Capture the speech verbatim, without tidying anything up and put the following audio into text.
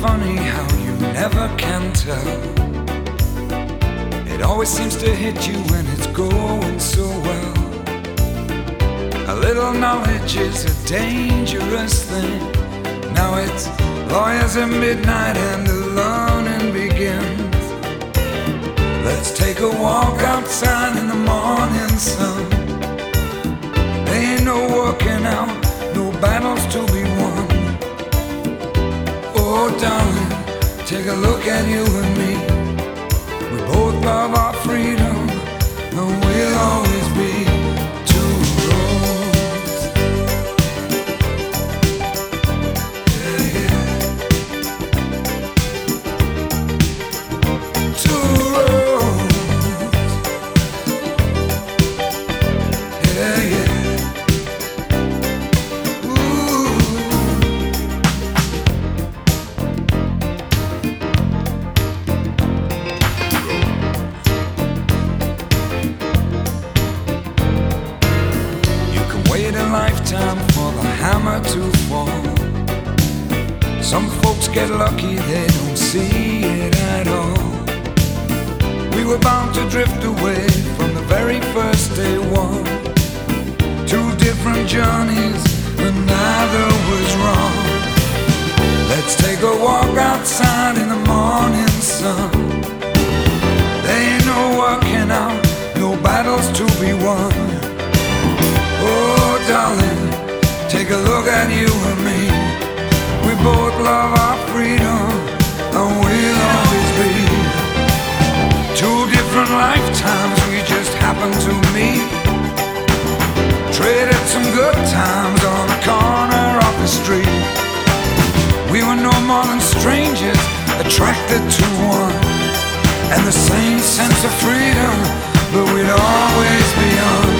funny how you never can tell. It always seems to hit you when it's going so well. A little knowledge is a dangerous thing. Now it's lawyers at midnight and the learning begins. Let's take a walk outside in the morning sun. There ain't no working out, no battles to be won. Oh darling, take a look at you and me. We both love our freedom, and we'll always be two roads. Yeah, yeah. Two roads. Yeah, yeah. Wait a lifetime for the hammer to fall. Some folks get lucky, they don't see it at all. We were bound to drift away from the very first day one. Two different journeys, but neither was wrong. Let's take a walk outside in the morning sun. There ain't no working out, no battles to be won. Oh darling, take a look at you and me. We both love our freedom, and we'll always be two different lifetimes, we just happened to meet. Traded some good times on the corner of the street. We were no more than strangers, attracted to one, and the same sense of freedom, but we'd always be on.